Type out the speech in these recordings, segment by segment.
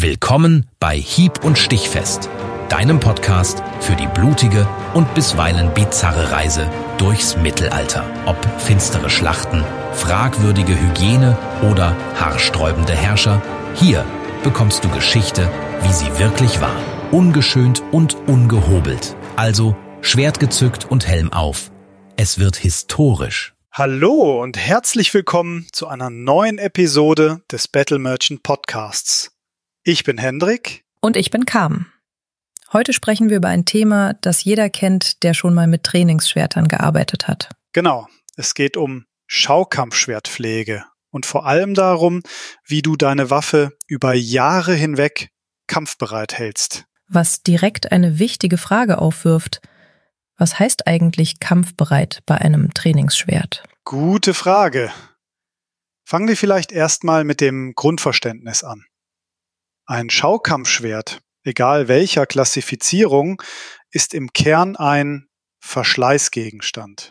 Willkommen bei Hieb- und Stichfest, deinem Podcast für die blutige und bisweilen bizarre Reise durchs Mittelalter. Ob finstere Schlachten, fragwürdige Hygiene oder haarsträubende Herrscher, hier bekommst du Geschichte, wie sie wirklich war. Ungeschönt und ungehobelt. Also Schwert gezückt und Helm auf. Es wird historisch. Hallo und herzlich willkommen zu einer neuen Episode des Battle Merchant Podcasts. Ich bin Hendrik. Und ich bin Carmen. Heute sprechen wir über ein Thema, das jeder kennt, der schon mal mit Trainingsschwertern gearbeitet hat. Genau, es geht um Schaukampfschwertpflege und vor allem darum, wie du deine Waffe über Jahre hinweg kampfbereit hältst. Was direkt eine wichtige Frage aufwirft: Was heißt eigentlich kampfbereit bei einem Trainingsschwert? Gute Frage. Fangen wir vielleicht erstmal mit dem Grundverständnis an. Ein Schaukampfschwert, egal welcher Klassifizierung, ist im Kern ein Verschleißgegenstand.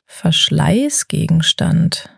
Verschleißgegenstand.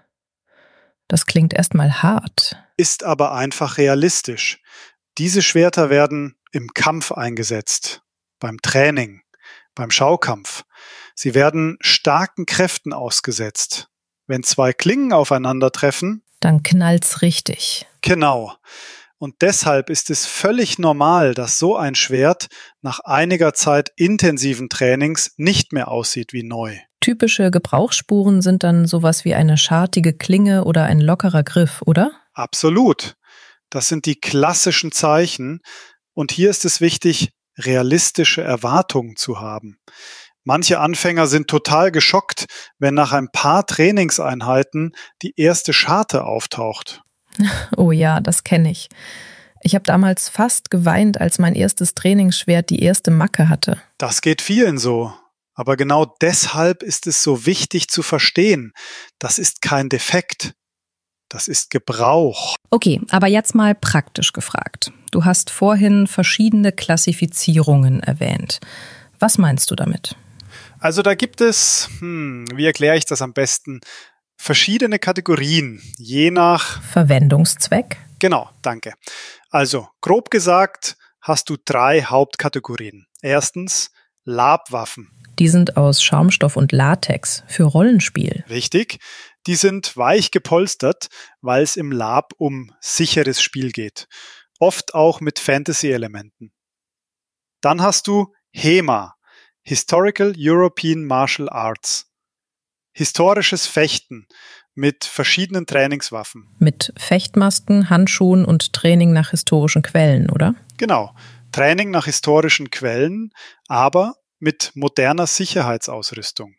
Das klingt erstmal hart. Ist aber einfach realistisch. Diese Schwerter werden im Kampf eingesetzt, beim Training, beim Schaukampf. Sie werden starken Kräften ausgesetzt. Wenn zwei Klingen aufeinandertreffen, dann knallt's richtig. Genau. Und deshalb ist es völlig normal, dass so ein Schwert nach einiger Zeit intensiven Trainings nicht mehr aussieht wie neu. Typische Gebrauchsspuren sind dann sowas wie eine schartige Klinge oder ein lockerer Griff, oder? Absolut. Das sind die klassischen Zeichen. Und hier ist es wichtig, realistische Erwartungen zu haben. Manche Anfänger sind total geschockt, wenn nach ein paar Trainingseinheiten die erste Scharte auftaucht. Oh ja, das kenne ich. Ich habe damals fast geweint, als mein erstes Trainingsschwert die erste Macke hatte. Das geht vielen so. Aber genau deshalb ist es so wichtig zu verstehen, das ist kein Defekt. Das ist Gebrauch. Okay, aber jetzt mal praktisch gefragt. Du hast vorhin verschiedene Klassifizierungen erwähnt. Was meinst du damit? Also da gibt es, wie erkläre ich das am besten, verschiedene Kategorien, je nach Verwendungszweck? Genau, danke. Also grob gesagt hast du 3 Hauptkategorien. Erstens Labwaffen. Die sind aus Schaumstoff und Latex für Rollenspiel. Richtig. Die sind weich gepolstert, weil es im Lab um sicheres Spiel geht. Oft auch mit Fantasy-Elementen. Dann hast du HEMA, Historical European Martial Arts. Historisches Fechten mit verschiedenen Trainingswaffen. Mit Fechtmasken, Handschuhen und Training nach historischen Quellen, oder? Genau. Training nach historischen Quellen, aber mit moderner Sicherheitsausrüstung.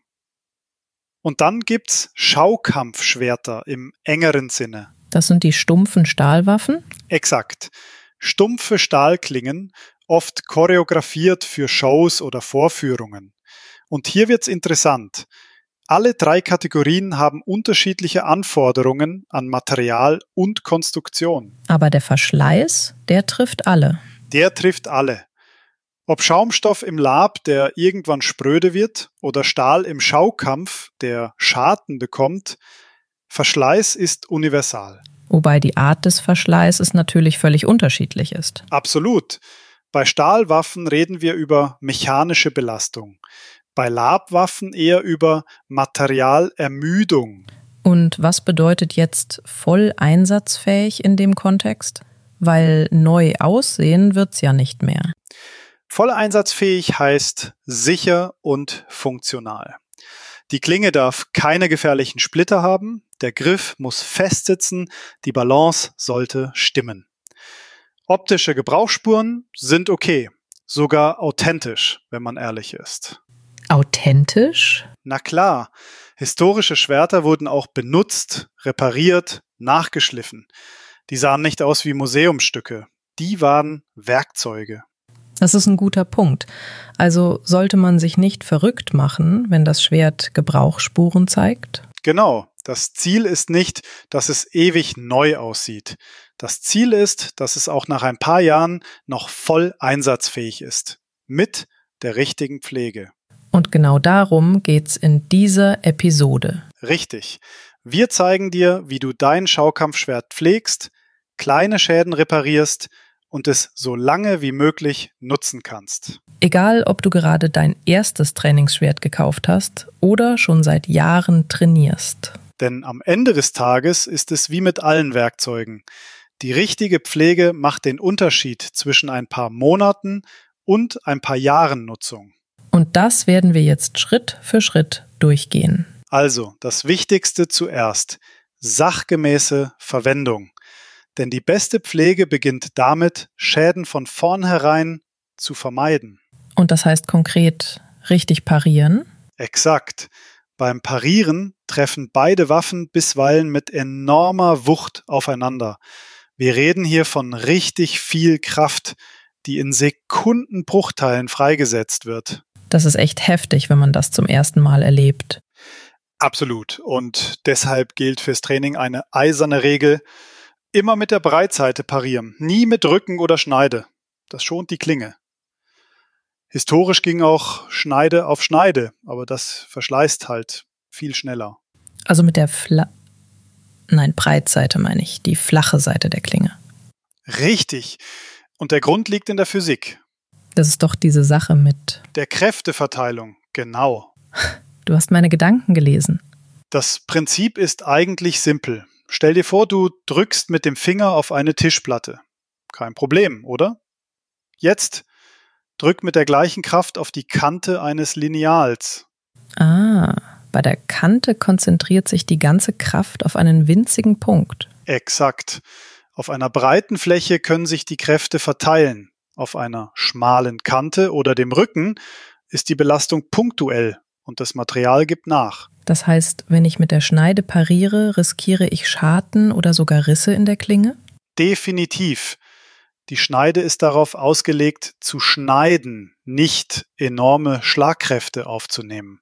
Und dann gibt's Schaukampfschwerter im engeren Sinne. Das sind die stumpfen Stahlwaffen? Exakt. Stumpfe Stahlklingen, oft choreografiert für Shows oder Vorführungen. Und hier wird's interessant. Alle 3 Kategorien haben unterschiedliche Anforderungen an Material und Konstruktion. Aber der Verschleiß, der trifft alle. Der trifft alle. Ob Schaumstoff im Lab, der irgendwann spröde wird, oder Stahl im Schaukampf, der Scharten bekommt, Verschleiß ist universal. Wobei die Art des Verschleißes natürlich völlig unterschiedlich ist. Absolut. Bei Stahlwaffen reden wir über mechanische Belastung. Bei Labwaffen eher über Materialermüdung. Und was bedeutet jetzt voll einsatzfähig in dem Kontext? Weil neu aussehen wird's ja nicht mehr. Voll einsatzfähig heißt sicher und funktional. Die Klinge darf keine gefährlichen Splitter haben, der Griff muss fest sitzen, die Balance sollte stimmen. Optische Gebrauchsspuren sind okay, sogar authentisch, wenn man ehrlich ist. Authentisch? Na klar, historische Schwerter wurden auch benutzt, repariert, nachgeschliffen. Die sahen nicht aus wie Museumsstücke, die waren Werkzeuge. Das ist ein guter Punkt. Also sollte man sich nicht verrückt machen, wenn das Schwert Gebrauchsspuren zeigt? Genau, das Ziel ist nicht, dass es ewig neu aussieht. Das Ziel ist, dass es auch nach ein paar Jahren noch voll einsatzfähig ist. Mit der richtigen Pflege. Und genau darum geht's in dieser Episode. Richtig. Wir zeigen dir, wie du dein Schaukampfschwert pflegst, kleine Schäden reparierst und es so lange wie möglich nutzen kannst. Egal, ob du gerade dein erstes Trainingsschwert gekauft hast oder schon seit Jahren trainierst. Denn am Ende des Tages ist es wie mit allen Werkzeugen. Die richtige Pflege macht den Unterschied zwischen ein paar Monaten und ein paar Jahren Nutzung. Und das werden wir jetzt Schritt für Schritt durchgehen. Also, das Wichtigste zuerst: sachgemäße Verwendung. Denn die beste Pflege beginnt damit, Schäden von vornherein zu vermeiden. Und das heißt konkret richtig parieren? Exakt. Beim Parieren treffen beide Waffen bisweilen mit enormer Wucht aufeinander. Wir reden hier von richtig viel Kraft, die in Sekundenbruchteilen freigesetzt wird. Das ist echt heftig, wenn man das zum ersten Mal erlebt. Absolut. Und deshalb gilt fürs Training eine eiserne Regel: immer mit der Breitseite parieren, nie mit Rücken oder Schneide. Das schont die Klinge. Historisch ging auch Schneide auf Schneide, aber das verschleißt halt viel schneller. Also mit der Breitseite meine ich, die flache Seite der Klinge. Richtig. Und der Grund liegt in der Physik. Das ist doch diese Sache mit... Der Kräfteverteilung, genau. Du hast meine Gedanken gelesen. Das Prinzip ist eigentlich simpel. Stell dir vor, du drückst mit dem Finger auf eine Tischplatte. Kein Problem, oder? Jetzt drück mit der gleichen Kraft auf die Kante eines Lineals. Ah, bei der Kante konzentriert sich die ganze Kraft auf einen winzigen Punkt. Exakt. Auf einer breiten Fläche können sich die Kräfte verteilen. Auf einer schmalen Kante oder dem Rücken ist die Belastung punktuell und das Material gibt nach. Das heißt, wenn ich mit der Schneide pariere, riskiere ich Scharten oder sogar Risse in der Klinge? Definitiv. Die Schneide ist darauf ausgelegt, zu schneiden, nicht enorme Schlagkräfte aufzunehmen.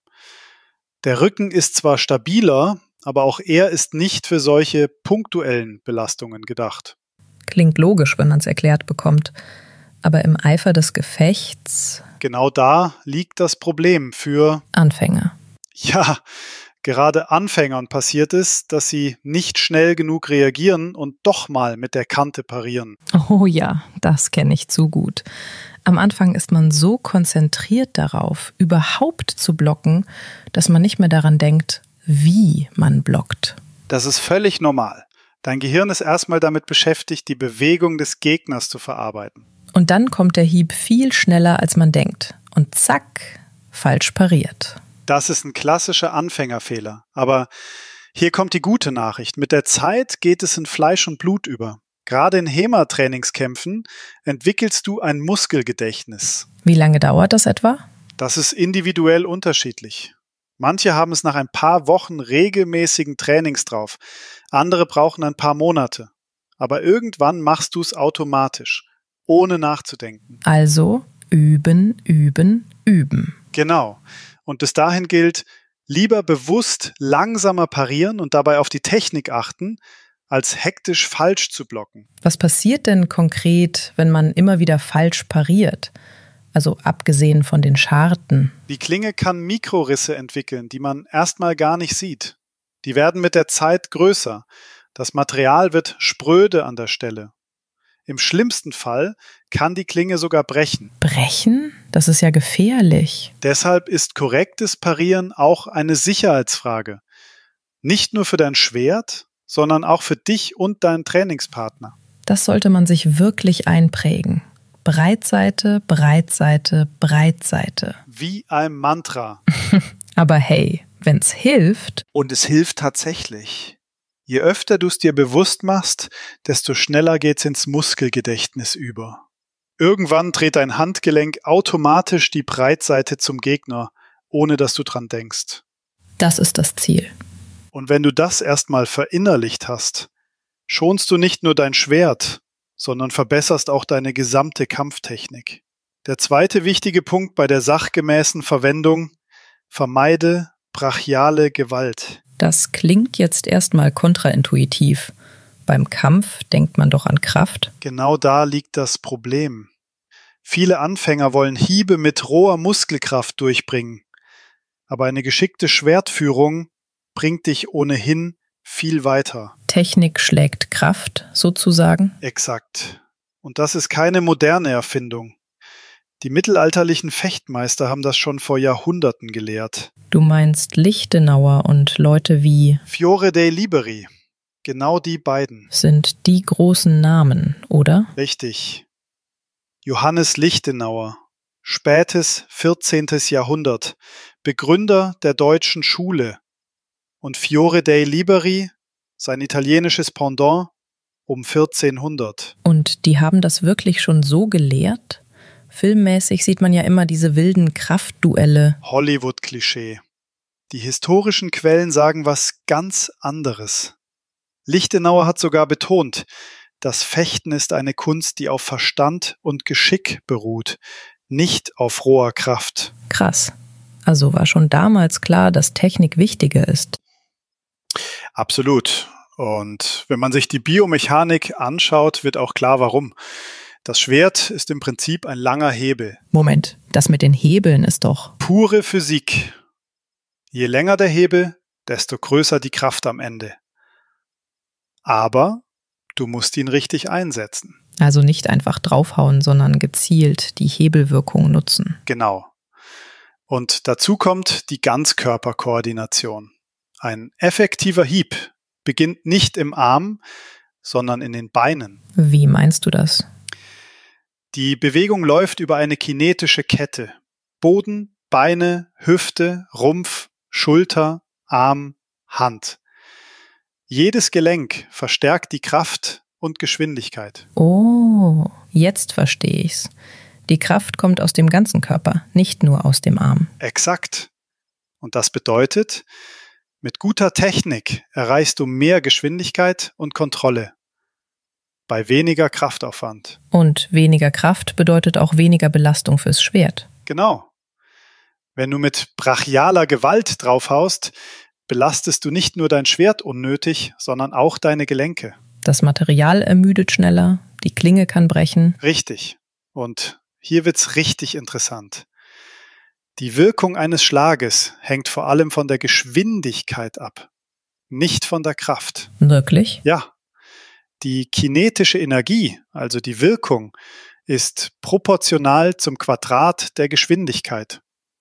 Der Rücken ist zwar stabiler, aber auch er ist nicht für solche punktuellen Belastungen gedacht. Klingt logisch, wenn man es erklärt bekommt. Aber im Eifer des Gefechts... Genau da liegt das Problem für Anfänger. Ja, gerade Anfängern passiert es, dass sie nicht schnell genug reagieren und doch mal mit der Kante parieren. Oh ja, das kenne ich zu gut. Am Anfang ist man so konzentriert darauf, überhaupt zu blocken, dass man nicht mehr daran denkt, wie man blockt. Das ist völlig normal. Dein Gehirn ist erstmal damit beschäftigt, die Bewegung des Gegners zu verarbeiten. Und dann kommt der Hieb viel schneller, als man denkt. Und zack, falsch pariert. Das ist ein klassischer Anfängerfehler. Aber hier kommt die gute Nachricht. Mit der Zeit geht es in Fleisch und Blut über. Gerade in HEMA-Trainingskämpfen entwickelst du ein Muskelgedächtnis. Wie lange dauert das etwa? Das ist individuell unterschiedlich. Manche haben es nach ein paar Wochen regelmäßigen Trainings drauf. Andere brauchen ein paar Monate. Aber irgendwann machst du es automatisch, ohne nachzudenken. Also üben, üben, üben. Genau. Und bis dahin gilt, lieber bewusst langsamer parieren und dabei auf die Technik achten, als hektisch falsch zu blocken. Was passiert denn konkret, wenn man immer wieder falsch pariert? Also abgesehen von den Scharten. Die Klinge kann Mikrorisse entwickeln, die man erstmal gar nicht sieht. Die werden mit der Zeit größer. Das Material wird spröde an der Stelle. Im schlimmsten Fall kann die Klinge sogar brechen. Brechen? Das ist ja gefährlich. Deshalb ist korrektes Parieren auch eine Sicherheitsfrage. Nicht nur für dein Schwert, sondern auch für dich und deinen Trainingspartner. Das sollte man sich wirklich einprägen. Breitseite, Breitseite, Breitseite. Wie ein Mantra. Aber hey, wenn's hilft. Und es hilft tatsächlich. Je öfter du es dir bewusst machst, desto schneller geht's ins Muskelgedächtnis über. Irgendwann dreht dein Handgelenk automatisch die Breitseite zum Gegner, ohne dass du dran denkst. Das ist das Ziel. Und wenn du das erstmal verinnerlicht hast, schonst du nicht nur dein Schwert, sondern verbesserst auch deine gesamte Kampftechnik. Der zweite wichtige Punkt bei der sachgemäßen Verwendung: vermeide brachiale Gewalt. Das klingt jetzt erstmal kontraintuitiv. Beim Kampf denkt man doch an Kraft. Genau da liegt das Problem. Viele Anfänger wollen Hiebe mit roher Muskelkraft durchbringen. Aber eine geschickte Schwertführung bringt dich ohnehin viel weiter. Technik schlägt Kraft, sozusagen. Exakt. Und das ist keine moderne Erfindung. Die mittelalterlichen Fechtmeister haben das schon vor Jahrhunderten gelehrt. Du meinst Lichtenauer und Leute wie Fiore dei Liberi, genau die beiden. Sind die großen Namen, oder? Richtig. Johannes Lichtenauer, spätes 14. Jahrhundert, Begründer der deutschen Schule. Und Fiore dei Liberi, sein italienisches Pendant, um 1400. Und die haben das wirklich schon so gelehrt? Filmmäßig sieht man ja immer diese wilden Kraftduelle. Hollywood-Klischee. Die historischen Quellen sagen was ganz anderes. Lichtenauer hat sogar betont, das Fechten ist eine Kunst, die auf Verstand und Geschick beruht, nicht auf roher Kraft. Krass. Also war schon damals klar, dass Technik wichtiger ist. Absolut. Und wenn man sich die Biomechanik anschaut, wird auch klar, warum. Das Schwert ist im Prinzip ein langer Hebel. Moment, das mit den Hebeln ist doch Pure Physik. Je länger der Hebel, desto größer die Kraft am Ende. Aber du musst ihn richtig einsetzen. Also nicht einfach draufhauen, sondern gezielt die Hebelwirkung nutzen. Genau. Und dazu kommt die Ganzkörperkoordination. Ein effektiver Hieb beginnt nicht im Arm, sondern in den Beinen. Wie meinst du das? Die Bewegung läuft über eine kinetische Kette. Boden, Beine, Hüfte, Rumpf, Schulter, Arm, Hand. Jedes Gelenk verstärkt die Kraft und Geschwindigkeit. Oh, jetzt verstehe ich's. Die Kraft kommt aus dem ganzen Körper, nicht nur aus dem Arm. Exakt. Und das bedeutet, mit guter Technik erreichst du mehr Geschwindigkeit und Kontrolle. Bei weniger Kraftaufwand. Und weniger Kraft bedeutet auch weniger Belastung fürs Schwert. Genau. Wenn du mit brachialer Gewalt draufhaust, belastest du nicht nur dein Schwert unnötig, sondern auch deine Gelenke. Das Material ermüdet schneller, die Klinge kann brechen. Richtig. Und hier wird's richtig interessant. Die Wirkung eines Schlages hängt vor allem von der Geschwindigkeit ab, nicht von der Kraft. Wirklich? Ja. Die kinetische Energie, also die Wirkung, ist proportional zum Quadrat der Geschwindigkeit.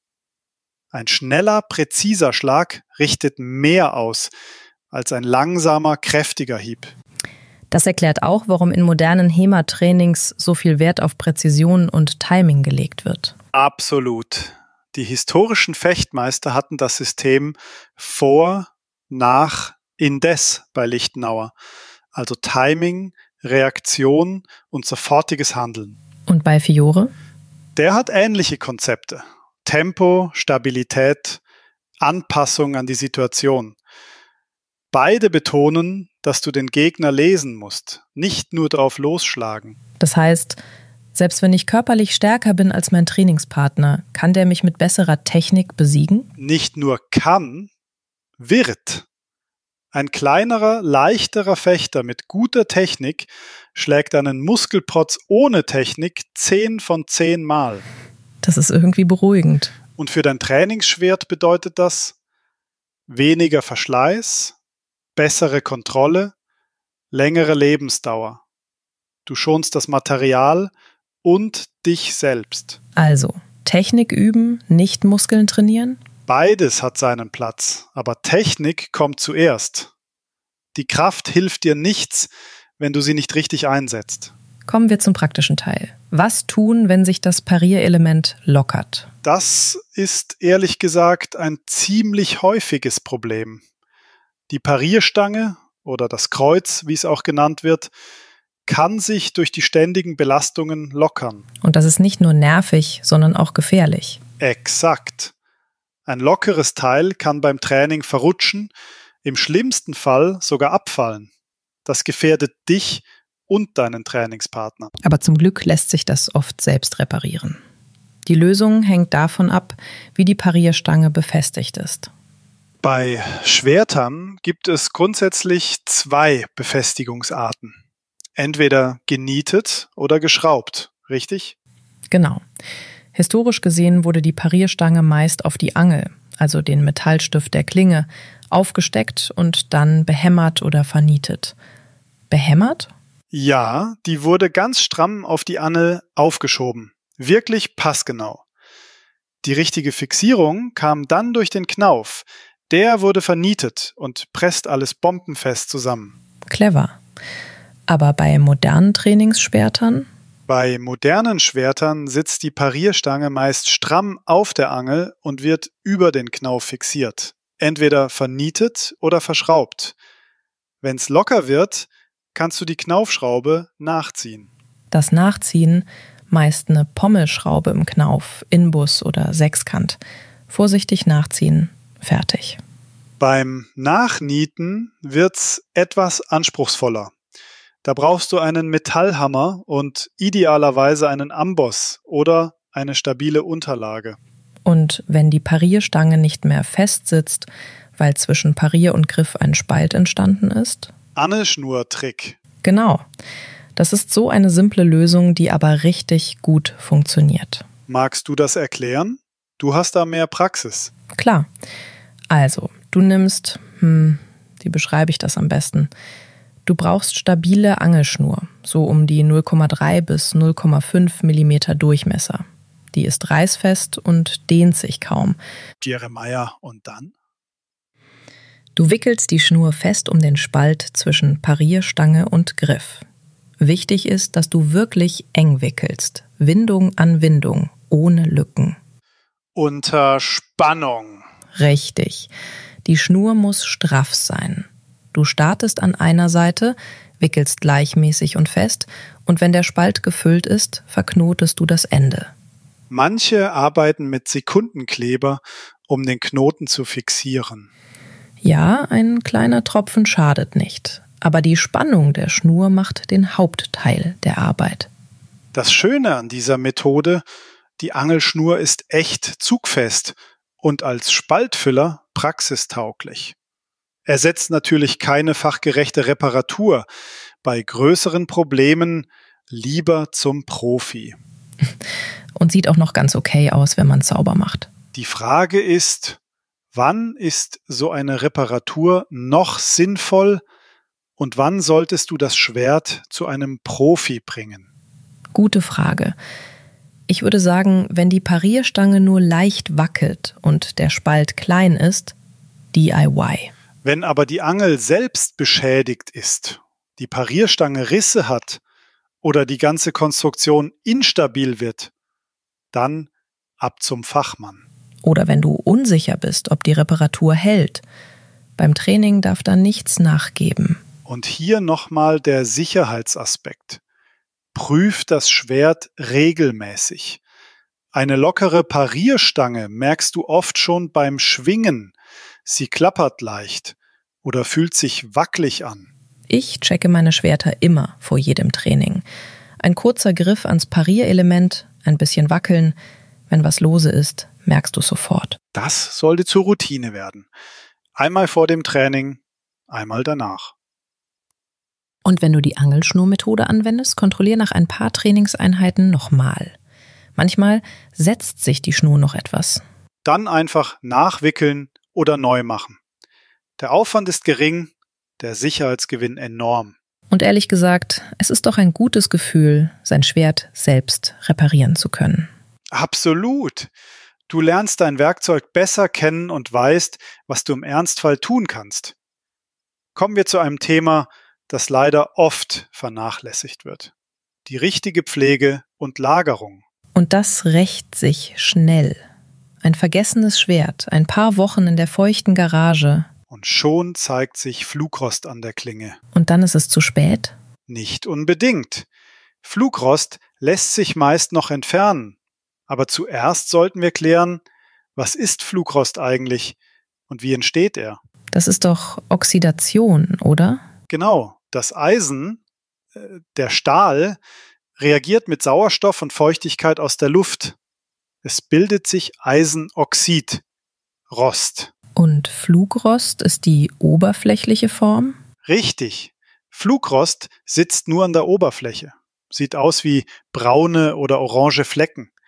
Ein schneller, präziser Schlag richtet mehr aus als ein langsamer, kräftiger Hieb. Das erklärt auch, warum in modernen HEMA-Trainings so viel Wert auf Präzision und Timing gelegt wird. Absolut. Die historischen Fechtmeister hatten das System vor, nach, indes bei Lichtenauer. Also Timing, Reaktion und sofortiges Handeln. Und bei Fiore? Der hat ähnliche Konzepte. Tempo, Stabilität, Anpassung an die Situation. Beide betonen, dass du den Gegner lesen musst, nicht nur drauf losschlagen. Das heißt, selbst wenn ich körperlich stärker bin als mein Trainingspartner, kann der mich mit besserer Technik besiegen? Nicht nur kann, wird. Ein kleinerer, leichterer Fechter mit guter Technik schlägt einen Muskelprotz ohne Technik 10 von 10 Mal. Das ist irgendwie beruhigend. Und für dein Trainingsschwert bedeutet das weniger Verschleiß, bessere Kontrolle, längere Lebensdauer. Du schonst das Material und dich selbst. Also, Technik üben, nicht Muskeln trainieren? Beides hat seinen Platz, aber Technik kommt zuerst. Die Kraft hilft dir nichts, wenn du sie nicht richtig einsetzt. Kommen wir zum praktischen Teil. Was tun, wenn sich das Parierelement lockert? Das ist ehrlich gesagt ein ziemlich häufiges Problem. Die Parierstange oder das Kreuz, wie es auch genannt wird, kann sich durch die ständigen Belastungen lockern. Und das ist nicht nur nervig, sondern auch gefährlich. Exakt. Ein lockeres Teil kann beim Training verrutschen, im schlimmsten Fall sogar abfallen. Das gefährdet dich und deinen Trainingspartner. Aber zum Glück lässt sich das oft selbst reparieren. Die Lösung hängt davon ab, wie die Parierstange befestigt ist. Bei Schwertern gibt es grundsätzlich 2 Befestigungsarten. Entweder genietet oder geschraubt, richtig? Genau. Historisch gesehen wurde die Parierstange meist auf die Angel, also den Metallstift der Klinge, aufgesteckt und dann behämmert oder vernietet. Behämmert? Ja, die wurde ganz stramm auf die Angel aufgeschoben. Wirklich passgenau. Die richtige Fixierung kam dann durch den Knauf. Der wurde vernietet und presst alles bombenfest zusammen. Clever. Aber bei modernen Trainingsschwertern? Bei modernen Schwertern sitzt die Parierstange meist stramm auf der Angel und wird über den Knauf fixiert. Entweder vernietet oder verschraubt. Wenn's locker wird, kannst du die Knaufschraube nachziehen. Das Nachziehen, meist eine Pommelschraube im Knauf, Inbus oder Sechskant. Vorsichtig nachziehen, fertig. Beim Nachnieten wird's etwas anspruchsvoller. Da brauchst du einen Metallhammer und idealerweise einen Amboss oder eine stabile Unterlage. Und wenn die Parierstange nicht mehr fest sitzt, weil zwischen Parier und Griff ein Spalt entstanden ist? Angelschnurtrick. Genau. Das ist so eine simple Lösung, die aber richtig gut funktioniert. Magst du das erklären? Du hast da mehr Praxis. Klar. Also, du nimmst, wie beschreibe ich das am besten? Du brauchst stabile Angelschnur, so um die 0,3 bis 0,5 mm Durchmesser. Die ist reißfest und dehnt sich kaum. Jeremiah, und dann? Du wickelst die Schnur fest um den Spalt zwischen Parierstange und Griff. Wichtig ist, dass du wirklich eng wickelst. Windung an Windung, ohne Lücken. Unter Spannung. Richtig. Die Schnur muss straff sein. Du startest an einer Seite, wickelst gleichmäßig und fest und wenn der Spalt gefüllt ist, verknotest du das Ende. Manche arbeiten mit Sekundenkleber, um den Knoten zu fixieren. Ja, ein kleiner Tropfen schadet nicht, aber die Spannung der Schnur macht den Hauptteil der Arbeit. Das Schöne an dieser Methode, die Angelschnur ist echt zugfest und als Spaltfüller praxistauglich. Ersetzt natürlich keine fachgerechte Reparatur. Bei größeren Problemen lieber zum Profi. Und sieht auch noch ganz okay aus, wenn man sauber macht. Die Frage ist, wann ist so eine Reparatur noch sinnvoll und wann solltest du das Schwert zu einem Profi bringen? Gute Frage. Ich würde sagen, wenn die Parierstange nur leicht wackelt und der Spalt klein ist, DIY. Wenn aber die Angel selbst beschädigt ist, die Parierstange Risse hat oder die ganze Konstruktion instabil wird, dann ab zum Fachmann. Oder wenn du unsicher bist, ob die Reparatur hält. Beim Training darf da nichts nachgeben. Und hier nochmal der Sicherheitsaspekt. Prüf das Schwert regelmäßig. Eine lockere Parierstange merkst du oft schon beim Schwingen. Sie klappert leicht oder fühlt sich wackelig an. Ich checke meine Schwerter immer vor jedem Training. Ein kurzer Griff ans Parierelement, ein bisschen wackeln. Wenn was lose ist, merkst du sofort. Das sollte zur Routine werden. Einmal vor dem Training, einmal danach. Und wenn du die Angelschnurmethode anwendest, kontrollier nach ein paar Trainingseinheiten nochmal. Manchmal setzt sich die Schnur noch etwas. Dann einfach nachwickeln oder neu machen. Der Aufwand ist gering, der Sicherheitsgewinn enorm. Und ehrlich gesagt, es ist doch ein gutes Gefühl, sein Schwert selbst reparieren zu können. Absolut. Du lernst dein Werkzeug besser kennen und weißt, was du im Ernstfall tun kannst. Kommen wir zu einem Thema, das leider oft vernachlässigt wird. Die richtige Pflege und Lagerung. Und das rächt sich schnell. Ein vergessenes Schwert, ein paar Wochen in der feuchten Garage. Und schon zeigt sich Flugrost an der Klinge. Und dann ist es zu spät? Nicht unbedingt. Flugrost lässt sich meist noch entfernen. Aber zuerst sollten wir klären, was ist Flugrost eigentlich und wie entsteht er? Das ist doch Oxidation, oder? Genau, das Eisen, der Stahl, reagiert mit Sauerstoff und Feuchtigkeit aus der Luft. Es bildet sich Eisenoxid, Rost. Und Flugrost ist die oberflächliche Form? Richtig. Flugrost sitzt nur an der Oberfläche. Sieht aus wie braune oder orange Flecken.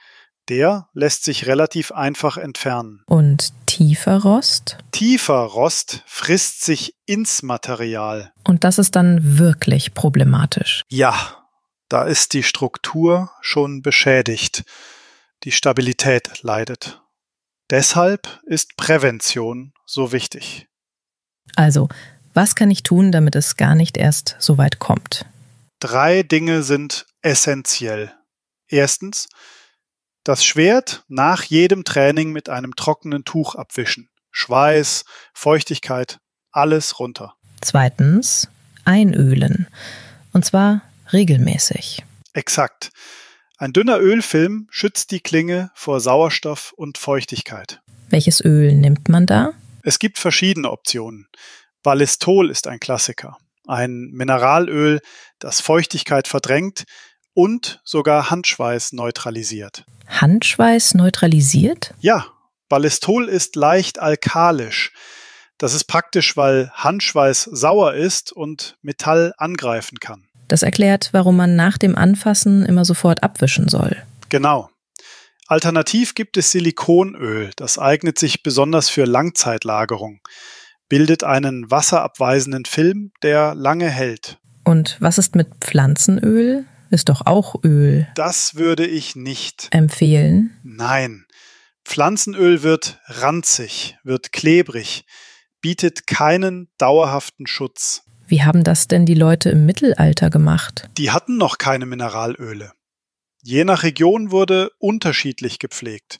Der lässt sich relativ einfach entfernen. Und tiefer Rost? Tiefer Rost frisst sich ins Material. Und das ist dann wirklich problematisch. Ja, da ist die Struktur schon beschädigt. Die Stabilität leidet. Deshalb ist Prävention so wichtig. Also, was kann ich tun, damit es gar nicht erst so weit kommt? 3 Dinge sind essentiell. Erstens, das Schwert nach jedem Training mit einem trockenen Tuch abwischen. Schweiß, Feuchtigkeit, alles runter. Zweitens, einölen. Und zwar regelmäßig. Exakt. Ein dünner Ölfilm schützt die Klinge vor Sauerstoff und Feuchtigkeit. Welches Öl nimmt man da? Es gibt verschiedene Optionen. Ballistol ist ein Klassiker. Ein Mineralöl, das Feuchtigkeit verdrängt und sogar Handschweiß neutralisiert. Handschweiß neutralisiert? Ja, Ballistol ist leicht alkalisch. Das ist praktisch, weil Handschweiß sauer ist und Metall angreifen kann. Das erklärt, warum man nach dem Anfassen immer sofort abwischen soll. Genau. Alternativ gibt es Silikonöl. Das eignet sich besonders für Langzeitlagerung. Bildet einen wasserabweisenden Film, der lange hält. Und was ist mit Pflanzenöl? Ist doch auch Öl. Das würde ich nicht empfehlen. Nein. Pflanzenöl wird ranzig, wird klebrig, bietet keinen dauerhaften Schutz. Wie haben das denn die Leute im Mittelalter gemacht? Die hatten noch keine Mineralöle. Je nach Region wurde unterschiedlich gepflegt.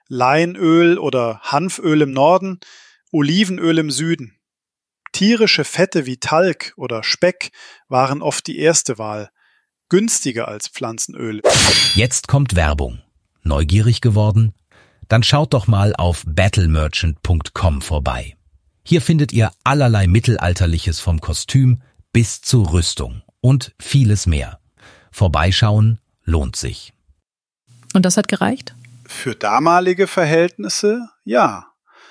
Leinöl oder Hanföl im Norden, Olivenöl im Süden. Tierische Fette wie Talg oder Speck waren oft die erste Wahl. Günstiger als Pflanzenöl. Jetzt kommt Werbung. Neugierig geworden? Dann schaut doch mal auf battlemerchant.com vorbei. Hier findet ihr allerlei Mittelalterliches vom Kostüm bis zur Rüstung und vieles mehr. Vorbeischauen lohnt sich. Und das hat gereicht? Für damalige Verhältnisse, ja.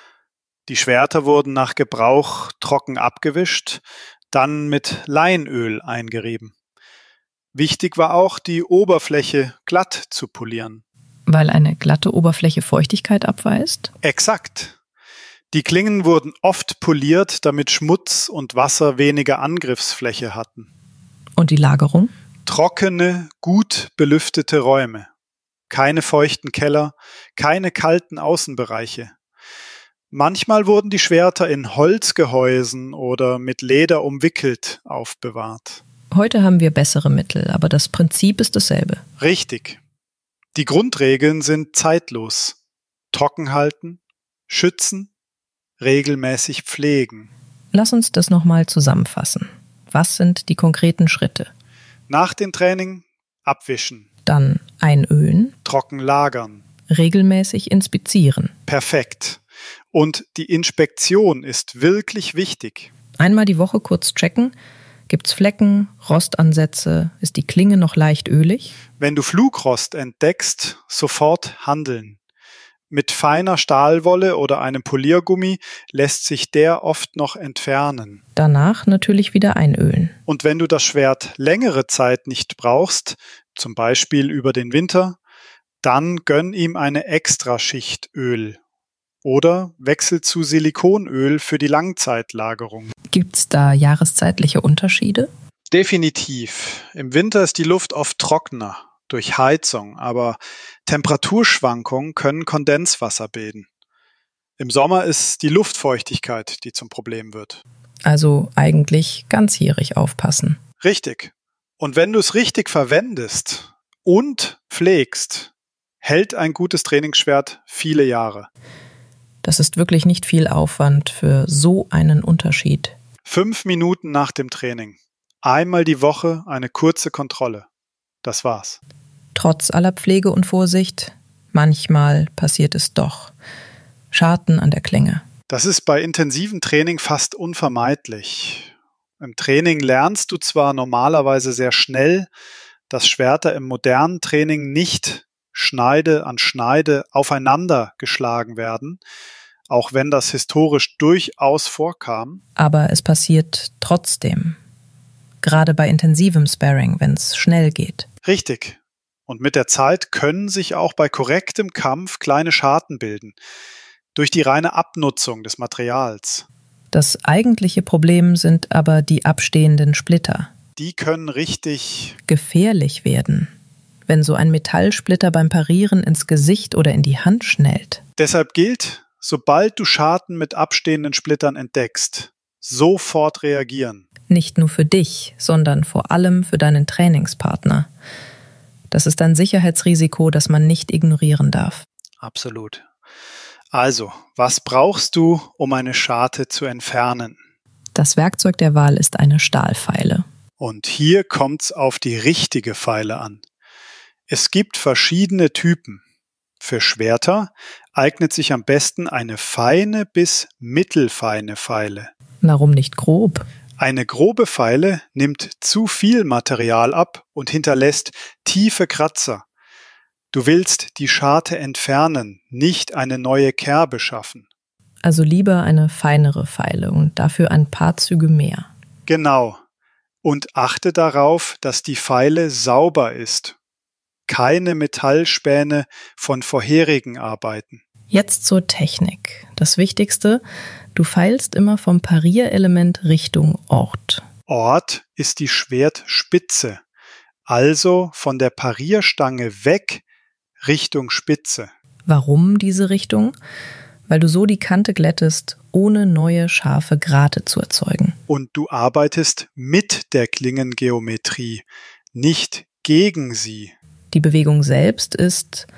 Die Schwerter wurden nach Gebrauch trocken abgewischt, dann mit Leinöl eingerieben. Wichtig war auch, die Oberfläche glatt zu polieren. Weil eine glatte Oberfläche Feuchtigkeit abweist? Exakt. Die Klingen wurden oft poliert, damit Schmutz und Wasser weniger Angriffsfläche hatten. Und die Lagerung? Trockene, gut belüftete Räume. Keine feuchten Keller, keine kalten Außenbereiche. Manchmal wurden die Schwerter in Holzgehäusen oder mit Leder umwickelt aufbewahrt. Heute haben wir bessere Mittel, aber das Prinzip ist dasselbe. Richtig. Die Grundregeln sind zeitlos. Trocken halten, schützen, regelmäßig pflegen. Lass uns das nochmal zusammenfassen. Was sind die konkreten Schritte? Nach dem Training abwischen. Dann einölen. Trocken lagern. Regelmäßig inspizieren. Perfekt. Und die Inspektion ist wirklich wichtig. Einmal die Woche kurz checken. Gibt's Flecken, Rostansätze? Ist die Klinge noch leicht ölig? Wenn du Flugrost entdeckst, sofort handeln. Mit feiner Stahlwolle oder einem Poliergummi lässt sich der oft noch entfernen. Danach natürlich wieder einölen. Und wenn du das Schwert längere Zeit nicht brauchst, zum Beispiel über den Winter, dann gönn ihm eine Extraschicht Öl. Oder wechsel zu Silikonöl für die Langzeitlagerung. Gibt's da jahreszeitliche Unterschiede? Definitiv. Im Winter ist die Luft oft trockener durch Heizung, aber Temperaturschwankungen können Kondenswasser bilden. Im Sommer ist die Luftfeuchtigkeit, die zum Problem wird. Also eigentlich ganzjährig aufpassen. Richtig. Und wenn du es richtig verwendest und pflegst, hält ein gutes Trainingsschwert viele Jahre. Das ist wirklich nicht viel Aufwand für so einen Unterschied. 5 Minuten nach dem Training. Einmal die Woche eine kurze Kontrolle. Das war's. Trotz aller Pflege und Vorsicht, manchmal passiert es doch. Scharten an der Klinge. Das ist bei intensivem Training fast unvermeidlich. Im Training lernst du zwar normalerweise sehr schnell, dass Schwerter im modernen Training nicht Schneide an Schneide aufeinander geschlagen werden, auch wenn das historisch durchaus vorkam. Aber es passiert trotzdem. Gerade bei intensivem Sparring, wenn es schnell geht. Richtig. Und mit der Zeit können sich auch bei korrektem Kampf kleine Scharten bilden, durch die reine Abnutzung des Materials. Das eigentliche Problem sind aber die abstehenden Splitter. Die können richtig gefährlich werden, wenn so ein Metallsplitter beim Parieren ins Gesicht oder in die Hand schnellt. Deshalb gilt, sobald du Scharten mit abstehenden Splittern entdeckst, sofort reagieren. Nicht nur für dich, sondern vor allem für deinen Trainingspartner. Das ist ein Sicherheitsrisiko, das man nicht ignorieren darf. Absolut. Also, was brauchst du, um eine Scharte zu entfernen? Das Werkzeug der Wahl ist eine Stahlfeile. Und hier kommt's auf die richtige Feile an. Es gibt verschiedene Typen. Für Schwerter eignet sich am besten eine feine bis mittelfeine Feile. Warum nicht grob? Eine grobe Feile nimmt zu viel Material ab und hinterlässt tiefe Kratzer. Du willst die Scharte entfernen, nicht eine neue Kerbe schaffen. Also lieber eine feinere Feile und dafür ein paar Züge mehr. Genau. Und achte darauf, dass die Feile sauber ist. Keine Metallspäne von vorherigen Arbeiten. Jetzt zur Technik. Das Wichtigste, du feilst immer vom Parierelement Richtung Ort. Ort ist die Schwertspitze, also von der Parierstange weg Richtung Spitze. Warum diese Richtung? Weil du so die Kante glättest, ohne neue scharfe Grate zu erzeugen. Und du arbeitest mit der Klingengeometrie, nicht gegen sie. Die Bewegung selbst ist,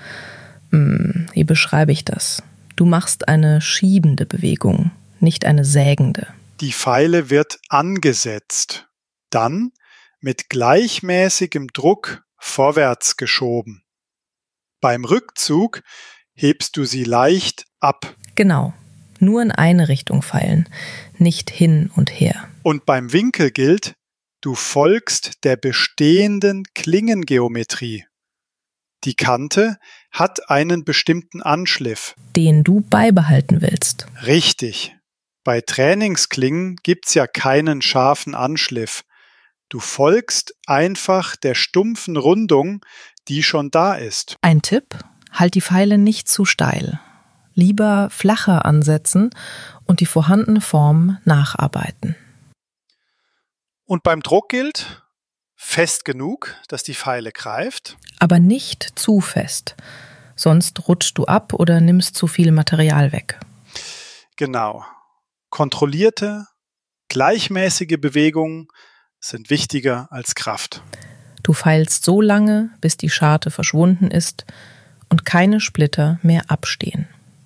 wie beschreibe ich das? Du machst eine schiebende Bewegung, nicht eine sägende. Die Feile wird angesetzt, dann mit gleichmäßigem Druck vorwärts geschoben. Beim Rückzug hebst du sie leicht ab. Genau, nur in eine Richtung feilen, nicht hin und her. Und beim Winkel gilt, du folgst der bestehenden Klingengeometrie. Die Kante hat einen bestimmten Anschliff. Den du beibehalten willst. Richtig. Bei Trainingsklingen gibt's ja keinen scharfen Anschliff. Du folgst einfach der stumpfen Rundung, die schon da ist. Ein Tipp: Halt die Feile nicht zu steil. Lieber flacher ansetzen und die vorhandene Form nacharbeiten. Und beim Druck gilt, fest genug, dass die Feile greift. Aber nicht zu fest, sonst rutschst du ab oder nimmst zu viel Material weg. Genau. Kontrollierte, gleichmäßige Bewegungen sind wichtiger als Kraft. Du feilst so lange, bis die Scharte verschwunden ist und keine Splitter mehr abstehen.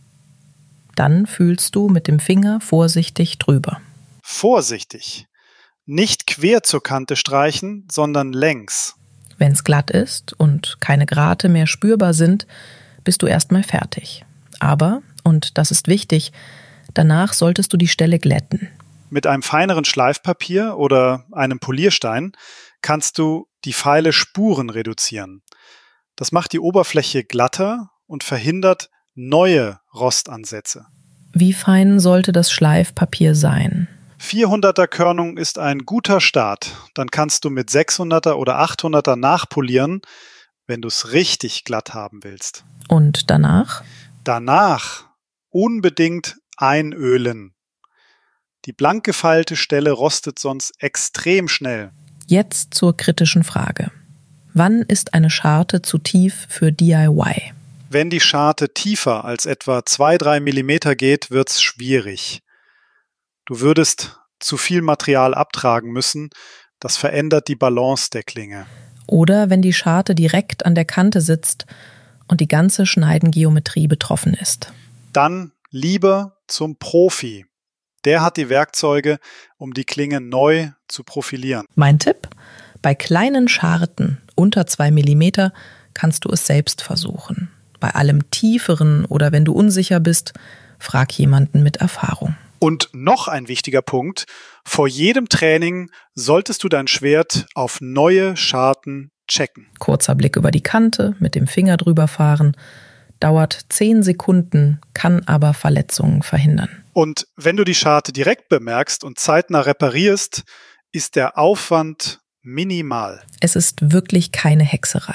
Dann fühlst du mit dem Finger vorsichtig drüber. Vorsichtig. Nicht quer zur Kante streichen, sondern längs. Wenn es glatt ist und keine Grate mehr spürbar sind, bist du erstmal fertig. Aber, und das ist wichtig, danach solltest du die Stelle glätten. Mit einem feineren Schleifpapier oder einem Polierstein kannst du die Feile Spuren reduzieren. Das macht die Oberfläche glatter und verhindert neue Rostansätze. Wie fein sollte das Schleifpapier sein? 400er Körnung ist ein guter Start. Dann kannst du mit 600er oder 800er nachpolieren, wenn du es richtig glatt haben willst. Und danach? Danach unbedingt einölen. Die blank gefeilte Stelle rostet sonst extrem schnell. Jetzt zur kritischen Frage. Wann ist eine Scharte zu tief für DIY? Wenn die Scharte tiefer als etwa 2-3 mm geht, wird's schwierig. Du würdest zu viel Material abtragen müssen, das verändert die Balance der Klinge. Oder wenn die Scharte direkt an der Kante sitzt und die ganze Schneidengeometrie betroffen ist. Dann lieber zum Profi. Der hat die Werkzeuge, um die Klinge neu zu profilieren. Mein Tipp? Bei kleinen Scharten unter 2 mm kannst du es selbst versuchen. Bei allem tieferen oder wenn du unsicher bist, frag jemanden mit Erfahrung. Und noch ein wichtiger Punkt: Vor jedem Training solltest du dein Schwert auf neue Scharten checken. Kurzer Blick über die Kante, mit dem Finger drüber fahren. Dauert 10 Sekunden, kann aber Verletzungen verhindern. Und wenn du die Scharte direkt bemerkst und zeitnah reparierst, ist der Aufwand minimal. Es ist wirklich keine Hexerei.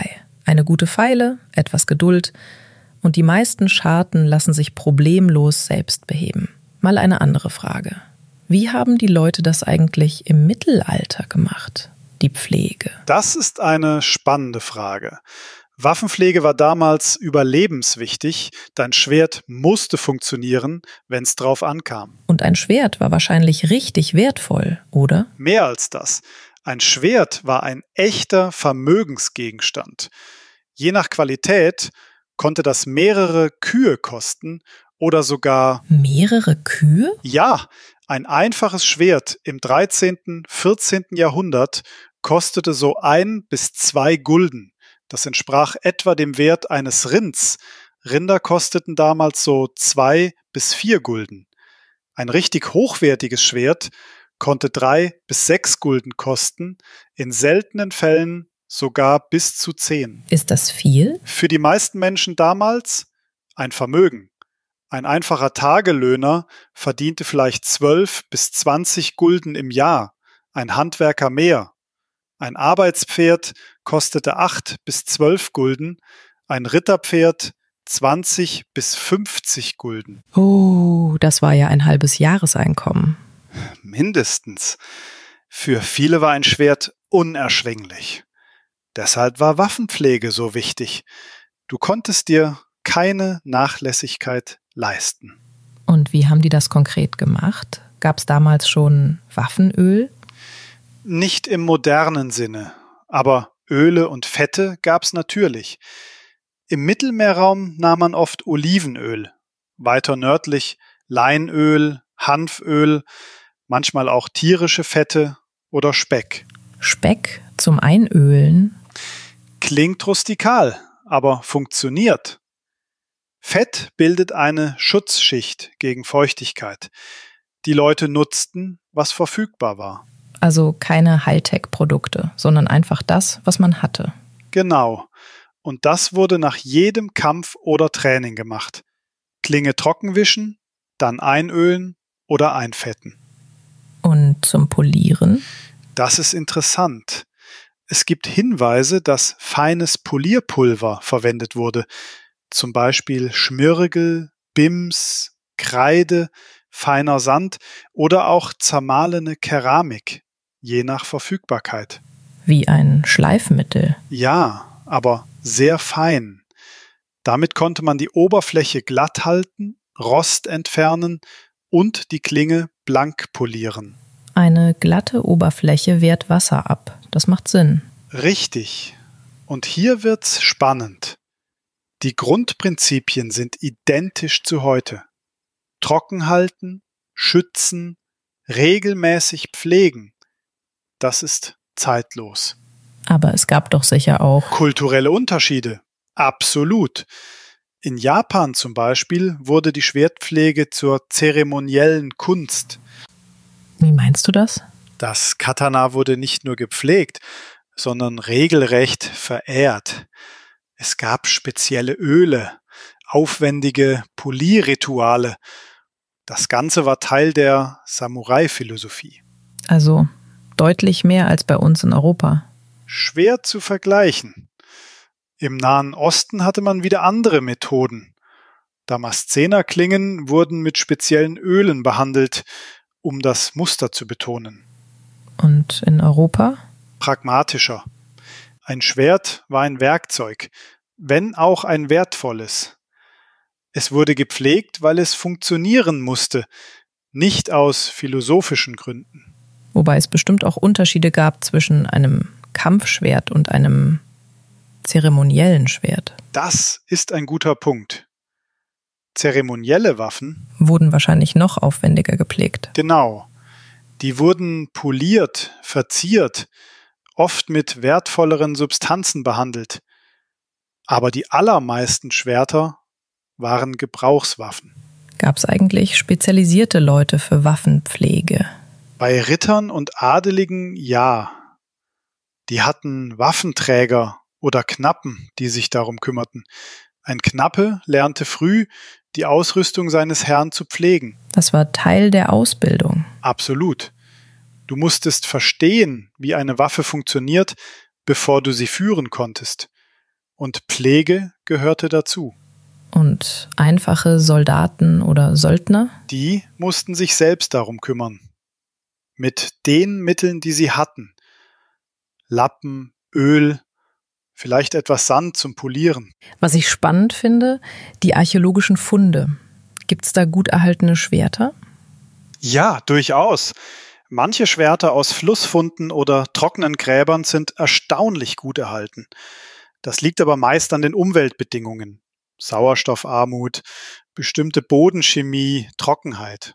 Eine gute Feile, etwas Geduld und die meisten Scharten lassen sich problemlos selbst beheben. Mal eine andere Frage. Wie haben die Leute das eigentlich im Mittelalter gemacht, die Pflege? Das ist eine spannende Frage. Waffenpflege war damals überlebenswichtig. Dein Schwert musste funktionieren, wenn es drauf ankam. Und ein Schwert war wahrscheinlich richtig wertvoll, oder? Mehr als das. Ein Schwert war ein echter Vermögensgegenstand. Je nach Qualität konnte das mehrere Kühe kosten oder sogar... Mehrere Kühe? Ja, ein einfaches Schwert im 13., 14. Jahrhundert kostete so 1 bis 2 Gulden. Das entsprach etwa dem Wert eines Rinds. Rinder kosteten damals so 2 bis 4 Gulden. Ein richtig hochwertiges Schwert konnte 3 bis 6 Gulden kosten, in seltenen Fällen sogar bis zu 10. Ist das viel? Für die meisten Menschen damals ein Vermögen. Ein einfacher Tagelöhner verdiente vielleicht 12 bis 20 Gulden im Jahr, ein Handwerker mehr. Ein Arbeitspferd kostete 8 bis 12 Gulden, ein Ritterpferd 20 bis 50 Gulden. Oh, das war ja ein halbes Jahreseinkommen. Mindestens. Für viele war ein Schwert unerschwinglich. Deshalb war Waffenpflege so wichtig. Du konntest dir keine Nachlässigkeit leisten. Und wie haben die das konkret gemacht? Gab es damals schon Waffenöl? Nicht im modernen Sinne, aber Öle und Fette gab es natürlich. Im Mittelmeerraum nahm man oft Olivenöl, weiter nördlich Leinöl, Hanföl, manchmal auch tierische Fette oder Speck. Speck zum Einölen? Klingt rustikal, aber funktioniert. Fett bildet eine Schutzschicht gegen Feuchtigkeit. Die Leute nutzten, was verfügbar war. Also keine Hightech-Produkte, sondern einfach das, was man hatte. Genau. Und das wurde nach jedem Kampf oder Training gemacht. Klinge trocken wischen, dann einölen oder einfetten. Und zum Polieren? Das ist interessant. Es gibt Hinweise, dass feines Polierpulver verwendet wurde. Zum Beispiel Schmirgel, Bims, Kreide, feiner Sand oder auch zermahlene Keramik, je nach Verfügbarkeit. Wie ein Schleifmittel. Ja, aber sehr fein. Damit konnte man die Oberfläche glatt halten, Rost entfernen und die Klinge blank polieren. Eine glatte Oberfläche wehrt Wasser ab. Das macht Sinn. Richtig. Und hier wird's spannend. Die Grundprinzipien sind identisch zu heute. Trocken halten, schützen, regelmäßig pflegen. Das ist zeitlos. Aber es gab doch sicher auch Kulturelle Unterschiede. Absolut. In Japan zum Beispiel wurde die Schwertpflege zur zeremoniellen Kunst. Wie meinst du das? Das Katana wurde nicht nur gepflegt, sondern regelrecht verehrt. Es gab spezielle Öle, aufwendige Polierrituale. Das Ganze war Teil der Samurai-Philosophie. Also deutlich mehr als bei uns in Europa. Schwer zu vergleichen. Im Nahen Osten hatte man wieder andere Methoden. Damaszenerklingen wurden mit speziellen Ölen behandelt, um das Muster zu betonen. Und in Europa? Pragmatischer. Ein Schwert war ein Werkzeug, wenn auch ein wertvolles. Es wurde gepflegt, weil es funktionieren musste, nicht aus philosophischen Gründen. Wobei es bestimmt auch Unterschiede gab zwischen einem Kampfschwert und einem zeremoniellen Schwert. Das ist ein guter Punkt. Zeremonielle Waffen Wurden wahrscheinlich noch aufwendiger gepflegt. Genau. Die wurden poliert, verziert, oft mit wertvolleren Substanzen behandelt. Aber die allermeisten Schwerter waren Gebrauchswaffen. Gab es eigentlich spezialisierte Leute für Waffenpflege? Bei Rittern und Adeligen ja. Die hatten Waffenträger oder Knappen, die sich darum kümmerten. Ein Knappe lernte früh, die Ausrüstung seines Herrn zu pflegen. Das war Teil der Ausbildung. Absolut. Du musstest verstehen, wie eine Waffe funktioniert, bevor du sie führen konntest. und Pflege gehörte dazu. Und einfache Soldaten oder Söldner? Die mussten sich selbst darum kümmern. Mit den Mitteln, die sie hatten. Lappen, Öl, vielleicht etwas Sand zum Polieren. Was ich spannend finde, die archäologischen Funde. Gibt es da gut erhaltene Schwerter? Ja, durchaus. Manche Schwerter aus Flussfunden oder trockenen Gräbern sind erstaunlich gut erhalten. Das liegt aber meist an den Umweltbedingungen. Sauerstoffarmut, bestimmte Bodenchemie, Trockenheit.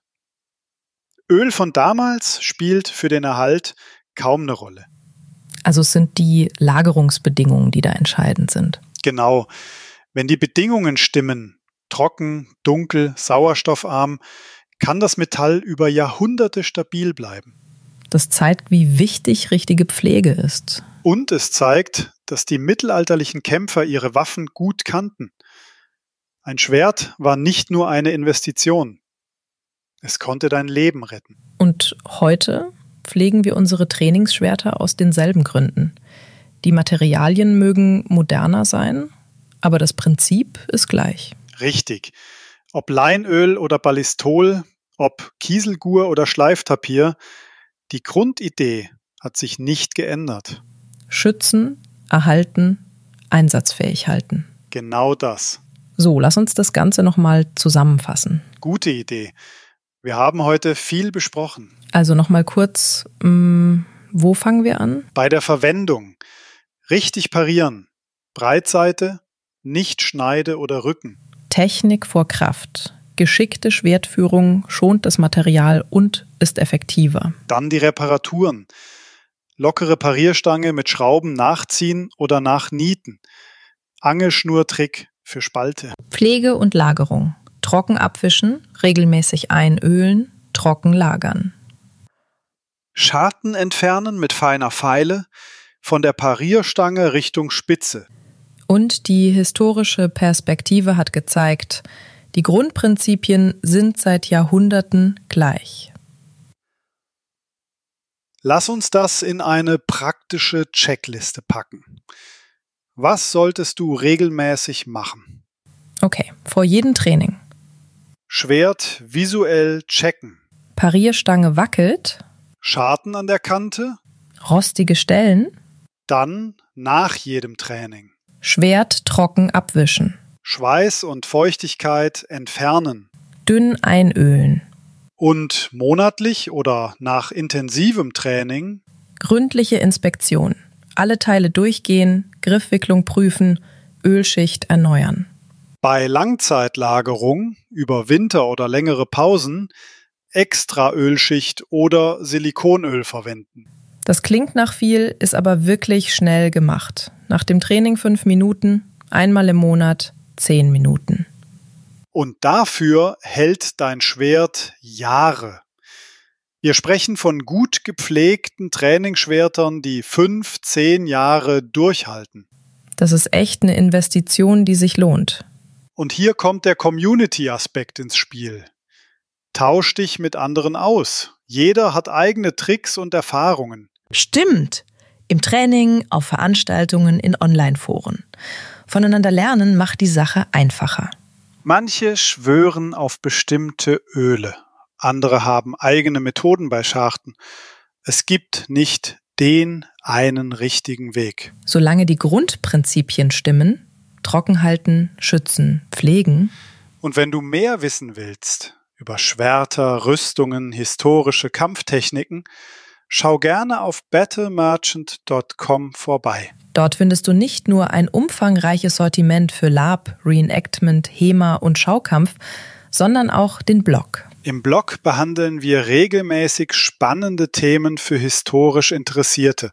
Öl von damals spielt für den Erhalt kaum eine Rolle. Also es sind die Lagerungsbedingungen, die da entscheidend sind. Genau. Wenn die Bedingungen stimmen, trocken, dunkel, sauerstoffarm, kann das Metall über Jahrhunderte stabil bleiben. Das zeigt, wie wichtig richtige Pflege ist. Und es zeigt, dass die mittelalterlichen Kämpfer ihre Waffen gut kannten. Ein Schwert war nicht nur eine Investition. Es konnte dein Leben retten. Und heute pflegen wir unsere Trainingsschwerter aus denselben Gründen. Die Materialien mögen moderner sein, aber das Prinzip ist gleich. Richtig. Ob Leinöl oder Ballistol, ob Kieselgur oder Schleiftapier, die Grundidee hat sich nicht geändert. Schützen, erhalten, einsatzfähig halten. Genau das. So, lass uns das Ganze nochmal zusammenfassen. Gute Idee. Wir haben heute viel besprochen. Also nochmal kurz, wo fangen wir an? Bei der Verwendung. Richtig parieren. Breitseite, nicht Schneide oder Rücken. Technik vor Kraft. Geschickte Schwertführung schont das Material und ist effektiver. Dann die Reparaturen. Lockere Parierstange mit Schrauben nachziehen oder nachnieten. Angelschnurtrick für Spalte. Pflege und Lagerung. Trocken abwischen, regelmäßig einölen, trocken lagern. Scharten entfernen mit feiner Feile von der Parierstange Richtung Spitze. Und die historische Perspektive hat gezeigt, die Grundprinzipien sind seit Jahrhunderten gleich. Lass uns das in eine praktische Checkliste packen. Was solltest du regelmäßig machen? Okay, vor jedem Training. Schwert visuell checken. Parierstange wackelt. Scharten an der Kante. Rostige Stellen. Dann nach jedem Training. Schwert trocken abwischen. Schweiß und Feuchtigkeit entfernen. Dünn einölen. Und monatlich oder nach intensivem Training Gründliche Inspektion. Alle Teile durchgehen, Griffwicklung prüfen, Ölschicht erneuern. bei Langzeitlagerung über Winter oder längere Pausen extra Ölschicht oder Silikonöl verwenden. Das klingt nach viel, ist aber wirklich schnell gemacht. Nach dem Training 5 Minuten, einmal im Monat 10 Minuten. Und dafür hält dein Schwert Jahre. Wir sprechen von gut gepflegten Trainingsschwertern, die 5, 10 Jahre durchhalten. Das ist echt eine Investition, die sich lohnt. Und hier kommt der Community-Aspekt ins Spiel. Tausch dich mit anderen aus. Jeder hat eigene Tricks und Erfahrungen. Stimmt. Im Training, auf Veranstaltungen, in Online-Foren. Voneinander lernen macht die Sache einfacher. Manche schwören auf bestimmte Öle. Andere haben eigene Methoden bei Scharten. Es gibt nicht den einen richtigen Weg. Solange die Grundprinzipien stimmen, trocken halten, schützen, pflegen. Und wenn du mehr wissen willst über Schwerter, Rüstungen, historische Kampftechniken, schau gerne auf battlemerchant.com vorbei. Dort findest du nicht nur ein umfangreiches Sortiment für Lab, Reenactment, HEMA und Schaukampf, sondern auch den Blog. Im Blog behandeln wir regelmäßig spannende Themen für historisch Interessierte.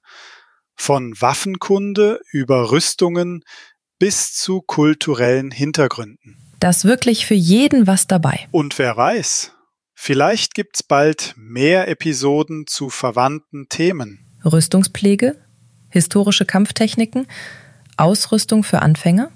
Von Waffenkunde über Rüstungen bis zu kulturellen Hintergründen. Da ist wirklich für jeden was dabei. Und wer weiß, vielleicht gibt's bald mehr Episoden zu verwandten Themen. Rüstungspflege, historische Kampftechniken, Ausrüstung für Anfänger.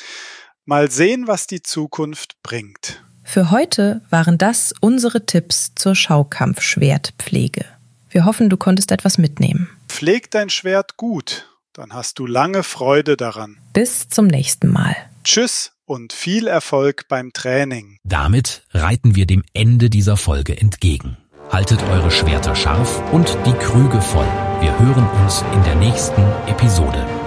Mal sehen, was die Zukunft bringt. Für heute waren das unsere Tipps zur Schaukampfschwertpflege. Wir hoffen, du konntest etwas mitnehmen. Pfleg dein Schwert gut. Dann hast du lange Freude daran. Bis zum nächsten Mal. Tschüss und viel Erfolg beim Training. Damit reiten wir dem Ende dieser Folge entgegen. Haltet eure Schwerter scharf und die Krüge voll. Wir hören uns in der nächsten Episode.